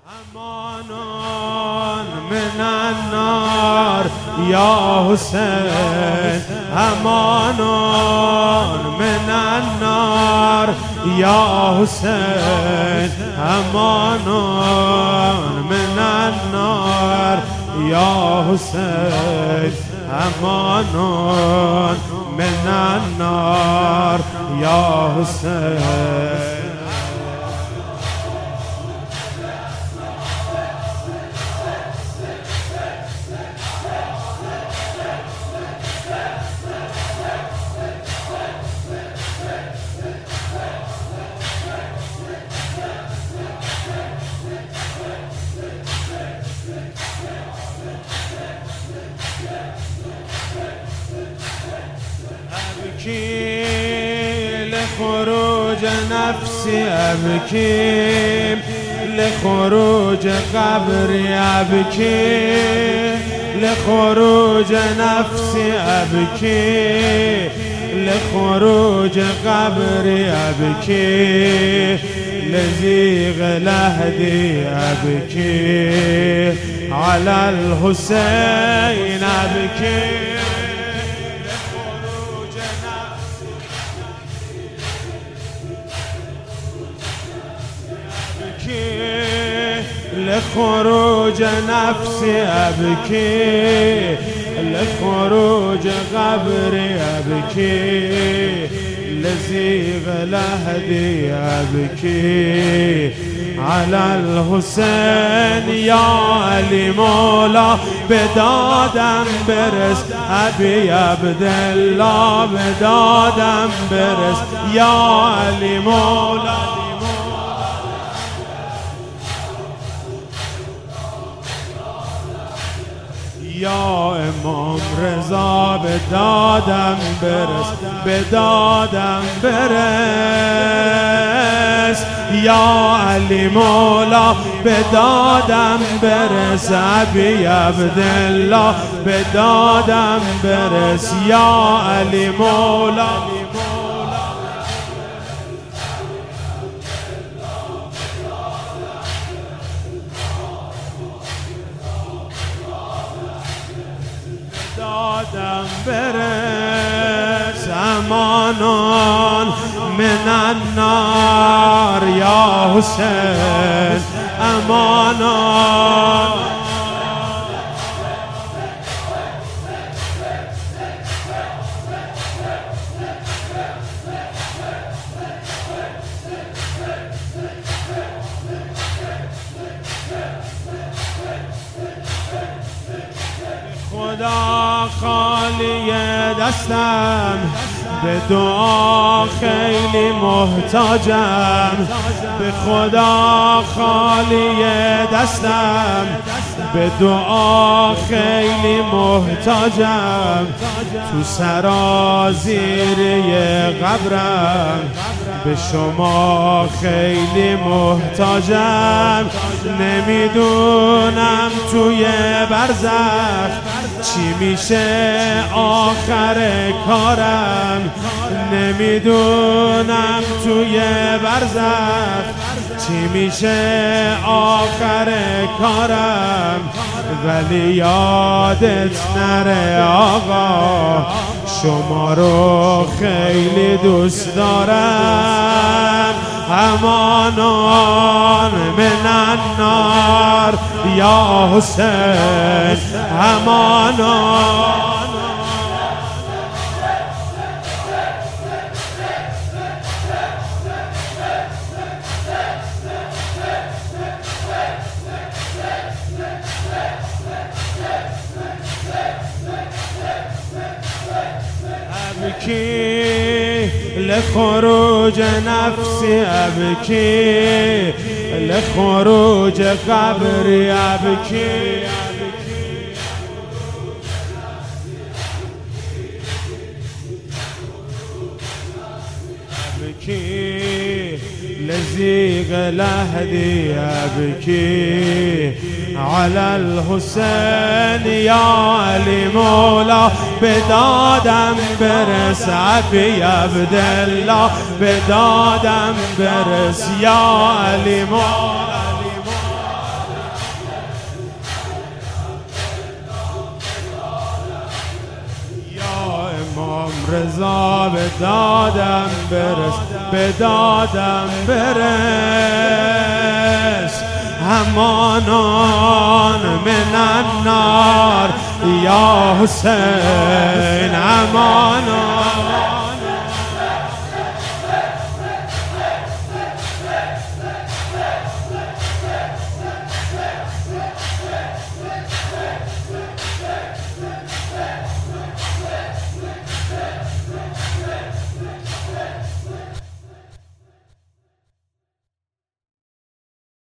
امان من النار یا حسین، امان من النار یا حسین، امان من النار یا حسین، امان من النار یا حسین. أبكي لخروج نفسي، أبكي لخروج قبري، أبكي لخروج نفسي، أبكي لخروج قبري، أبكي لزيغ لهدي، أبكي على الحسين، أبكي لخروج نفسي، أبكي لخروج قبري، أبكي لزيغ لهدي، أبكي على الحسين. يا علي مولا بدادم برس، أبي عبدالله بدادم برس، يا علي مولا یا امام رضا بدادم برس، بدادم برس، یا علی مولا بدادم برس، ابی عبدالله بدادم برس، یا علی مولا دادم برس. امان من النار یا حسین، امان خدا خالی دستم، به دعا خیلی محتاجم، به خدا خالی دستم، به دعا خیلی محتاجم، تو سرازیری قبرم به شما خیلی محتاجم، نمیدونم توی برزخ چی میشه آخر کارم، نمیدونم توی برزخ چی میشه آخر کارم، ولی یادت نره آقا شما رو خیلی دوست دارم. امان من النار یا حسین، امان أبكي لخروج نفسي، أبكي لخروج قبري، أبكي أبكي لزيغ لهدي، أبكي على الحسين. يا علي مولا بدادم برس، ابی عبدالله بدادم برس، یا علی مولا رضا به دادم برس، به دادم برس. امانان من النار یا حسین، امانان